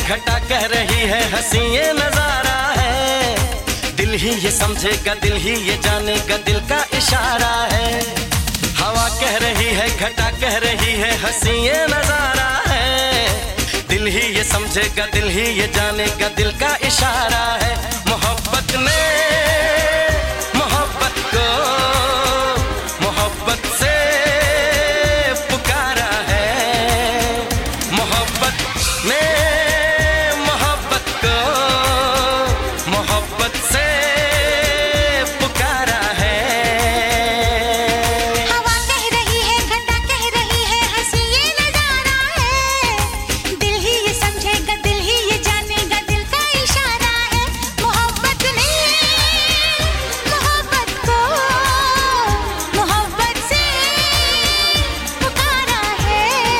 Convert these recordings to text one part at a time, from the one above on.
घटा कह रही है हंसी ये नजारा है। दिल ही ये समझेगा, दिल ही ये जानेगा, दिल का इशारा है। हवा कह रही है, घटा कह रही है हंसी ये नजारा है। दिल ही ये समझेगा, दिल ही ये जानेगा, दिल का इशारा है। मोहब्बत ने मोहब्बत को मोहब्बत से पुकारा है। मोहब्बत ने मोहब्बत को मोहब्बत से पुकारा है। हवा कह रही है, घटा कह रही है हंसी ये नजारा है। दिल ही ये समझेगा, दिल ही ये जानेगा, दिल का इशारा है। मोहब्बत ने मोहब्बत को मोहब्बत से पुकारा है।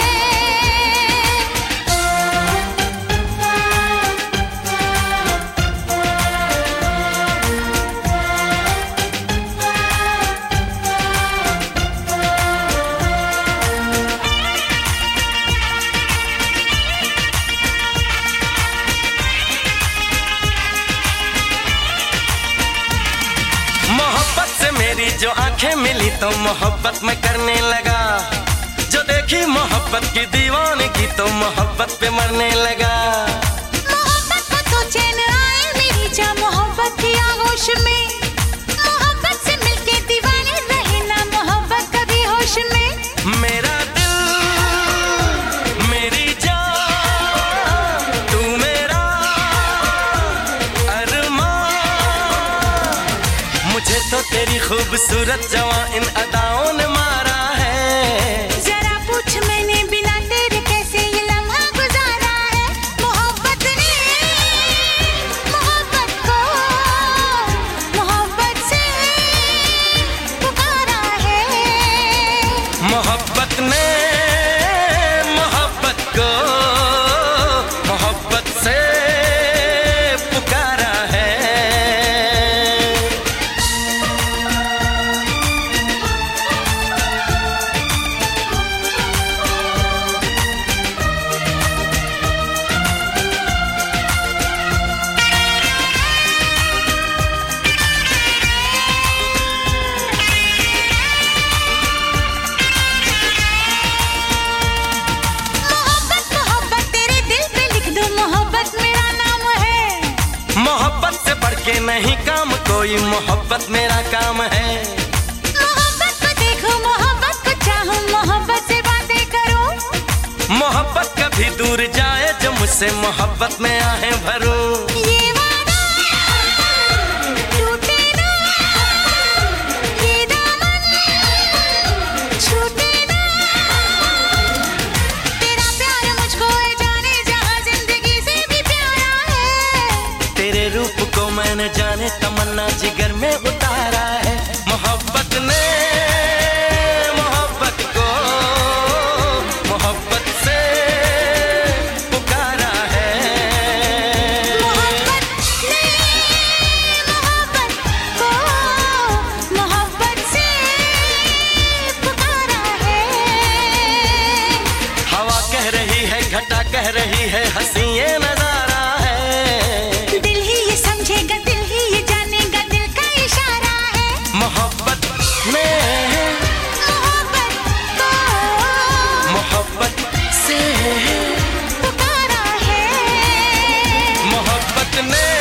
मोहब्बत से मेरी जो आंखें मिली तो मोहब्बत में करने लगा। जो देखी मोहब्बत की दीवानगी तो मोहब्बत पे मरने लगा। मोहब्बत को तो चैन आए मेरी जा मोहब्बत की आगोश में। मोहब्बत से मिलके दीवाने रहे ना मोहब्बत कभी होश में। मेरा दिल मेरी जान तू मेरा अरमान। मुझे तो तेरी खूबसूरत जवां इन अदाओं ने मारा है। जरा पूछ मैंने बिना तेरे कैसे ये लम्हा गुजारा है। मोहब्बत ने मोहब्बत को मोहब्बत से पुकारा है। मोहब्बत ने मोहब्बत को मोहब्बत से पुकारा है। मोहब्बत मोहब्बत तेरे दिल पे लिख दो, मोहब्बत मेरा नाम है। मोहब्बत से बढ़ के नहीं काम कोई, मोहब्बत मेरा काम है। मोहब्बत को देखो, मोहब्बत को चाहो, मोहब्बत से बातें करो। मोहब्बत कभी दूर जाए जो मुझसे मोहब्बत में आहें भरो। ये वादा टूटे ना, ये दामन छूटे ना। तेरा प्यार मुझको है जाने जहां जिंदगी से भी प्यारा है। तेरे रूप को मैंने जाने तमन्ना जिगर में उतारा है। मोहब्बत ने मोहब्बत को मोहब्बत से पुकारा है। मोहब्बत ने मोहब्बत को मोहब्बत से पुकारा है। हवा कह रही है, घटा कह रही है हंसी ये नजारा है। दिल ही ये समझेगा, दिल ही ये जानेगा, दिल का इशारा है। मोहब्बत में मोहब्बत को मोहब्बत से पुकारा है। मोहब्बत ने